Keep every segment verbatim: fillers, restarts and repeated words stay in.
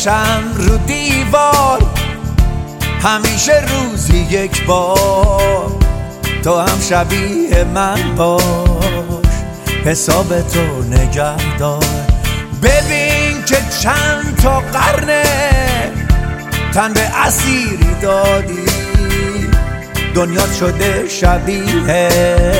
میکشم رو دیوار، همیشه روزی یک بار. تو هم شبیه من باش، حساب تو نگه دار. ببین که چند تا قرنه تن به اسیری دادی، دنیا شده شبیه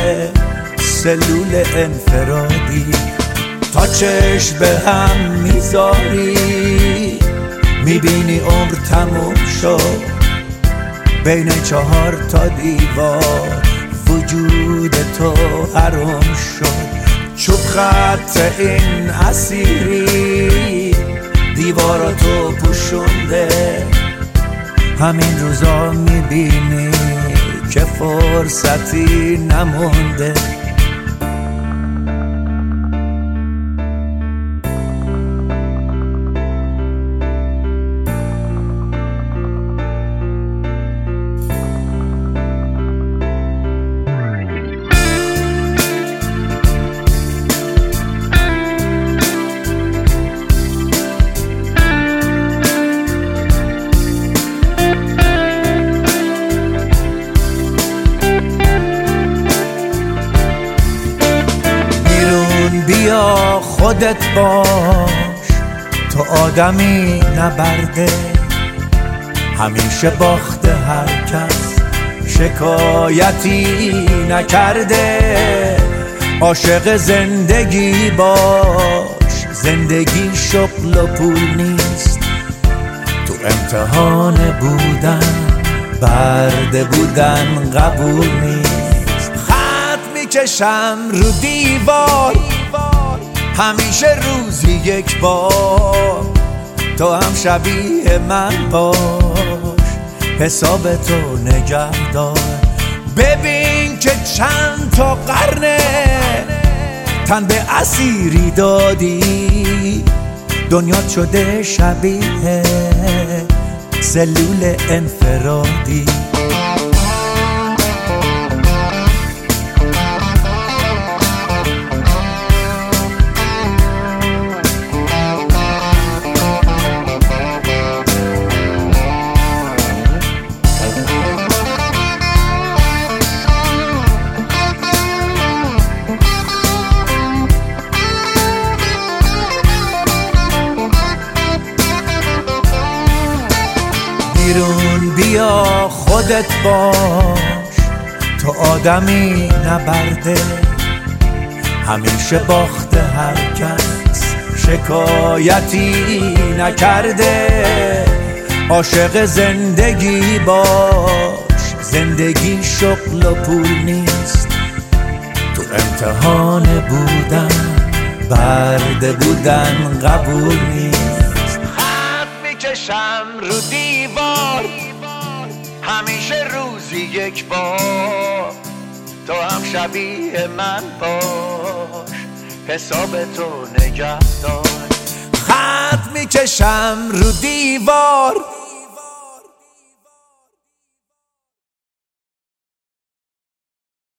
سلول انفرادی. تا چشم به هم میذاری میبینی عمر تموم شد، بین چهار تا دیوار وجود تو حرام شد. چوب خط این اسیری دیواراتو پوشونده، همین روزا میبینی که فرصتی نمونده. بیا خودت باش، تو آدمی نبرده، همیشه باخته هر کس شکایتی نکرده. عاشق زندگی باش، زندگی شغل و پول نیست، تو امتحان بودن برده بودن قبول نیست. خط میکشم رو دیوار، همیشه روزی یک بار. تو هم شبیه من باش، حساب تو نگه دار. ببین که چند تا قرنه تن به اسیری دادی، دنیا شده شبیه سلول انفرادی. بیرون بیا خودت باش، تو آدمی نبرده، همیشه باخته هر کس شکایتی نکرده. عاشق زندگی باش، زندگی شغل و پول نیست، تو امتحان بودن برده بودن قبول نیست. خط میکشم رو دیوار، همیشه روزی یک بار. تو هم شبیه من باش، حساب تو نگه دار. خط میکشم رو دیوار،